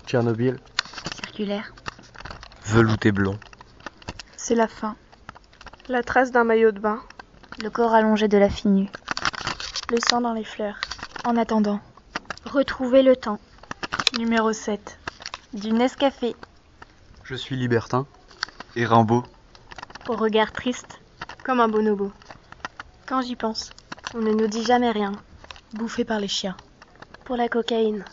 Tchernobyl. Circulaire. Velouté blond. C'est la fin. La trace d'un maillot de bain. Le corps allongé de la fille nue. Le sang dans les fleurs. En attendant. Retrouver le temps. Numéro 7. Du Nescafé. Je suis libertin. Et Rimbaud. Au regard triste, comme un bonobo. Quand j'y pense, on ne nous dit jamais rien. Bouffé par les chiens. Pour la cocaïne.